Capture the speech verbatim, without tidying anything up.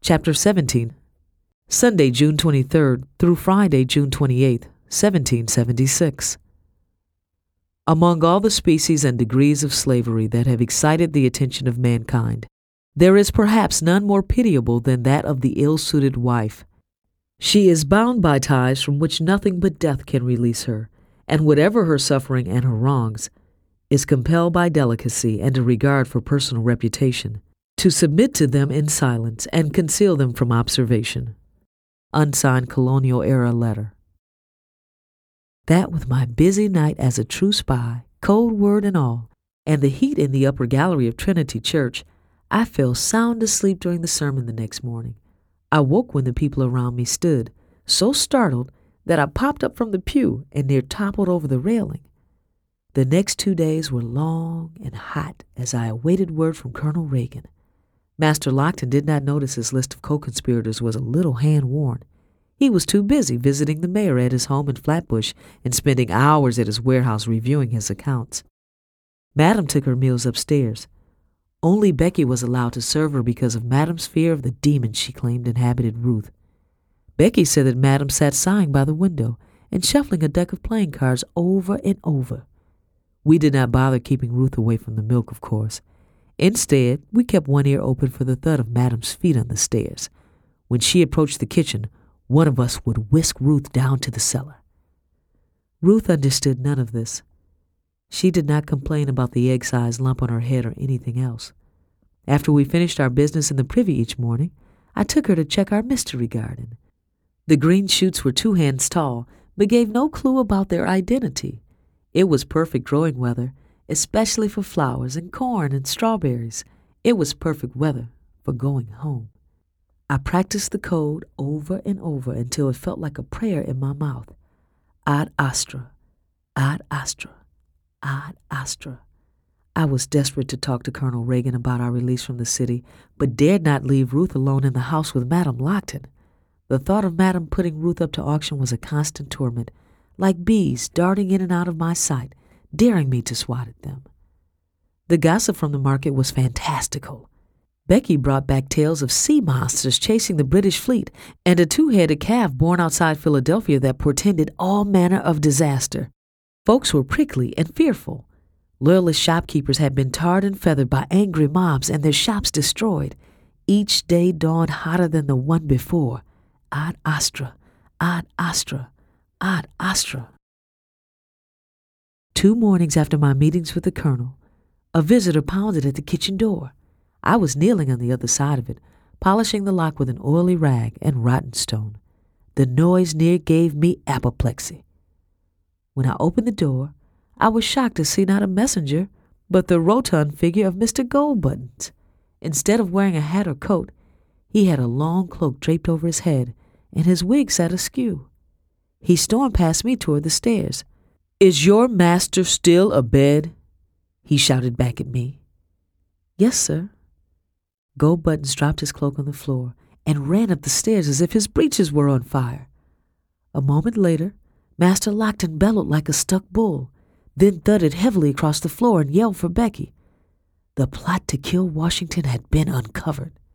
Chapter seventeen. Sunday, June twenty-third through Friday, June twenty-eighth, seventeen seventy-six. Among all the species and degrees of slavery that have excited the attention of mankind, there is perhaps none more pitiable than that of the ill-suited wife. She is bound by ties from which nothing but death can release her, and whatever her suffering and her wrongs, is compelled by delicacy and a regard for personal reputation to submit to them in silence and conceal them from observation. Unsigned colonial-era letter. That with my busy night as a true spy, cold word and all, and the heat in the upper gallery of Trinity Church, I fell sound asleep during the sermon the next morning. I woke when the people around me stood, so startled that I popped up from the pew and near toppled over the railing. The next two days were long and hot as I awaited word from Colonel Reagan. Master Lockton did not notice his list of co-conspirators was a little hand-worn. He was too busy visiting the mayor at his home in Flatbush and spending hours at his warehouse reviewing his accounts. Madam took her meals upstairs. Only Becky was allowed to serve her because of Madam's fear of the demon she claimed inhabited Ruth. Becky said that Madam sat sighing by the window and shuffling a deck of playing cards over and over. We did not bother keeping Ruth away from the milk, of course. Instead, we kept one ear open for the thud of Madam's feet on the stairs. When she approached the kitchen, one of us would whisk Ruth down to the cellar. Ruth understood none of this. She did not complain about the egg-sized lump on her head or anything else. After we finished our business in the privy each morning, I took her to check our mystery garden. The green shoots were two hands tall, but gave no clue about their identity. It was perfect growing weather, especially for flowers and corn and strawberries. It was perfect weather for going home. I practiced the code over and over until it felt like a prayer in my mouth. Ad astra, ad astra, ad astra. I was desperate to talk to Colonel Reagan about our release from the city, but dared not leave Ruth alone in the house with Madam Lockton. The thought of Madam putting Ruth up to auction was a constant torment, like bees darting in and out of my sight, daring me to swat at them. The gossip from the market was fantastical. Becky brought back tales of sea monsters chasing the British fleet and a two-headed calf born outside Philadelphia that portended all manner of disaster. Folks were prickly and fearful. Loyalist shopkeepers had been tarred and feathered by angry mobs and their shops destroyed. Each day dawned hotter than the one before. Ad astra, ad astra, ad astra. Two mornings after my meetings with the colonel, a visitor pounded at the kitchen door. I was kneeling on the other side of it, polishing the lock with an oily rag and rotten stone. The noise near gave me apoplexy. When I opened the door, I was shocked to see not a messenger, but the rotund figure of Mister Goldbuttons. Instead of wearing a hat or coat, he had a long cloak draped over his head, and his wig sat askew. He stormed past me toward the stairs. "Is your master still abed?" he shouted back at me. "Yes, sir." Goldbuttons dropped his cloak on the floor and ran up the stairs as if his breeches were on fire. A moment later, Master Lockton bellowed like a stuck bull, then thudded heavily across the floor and yelled for Becky. The plot to kill Washington had been uncovered.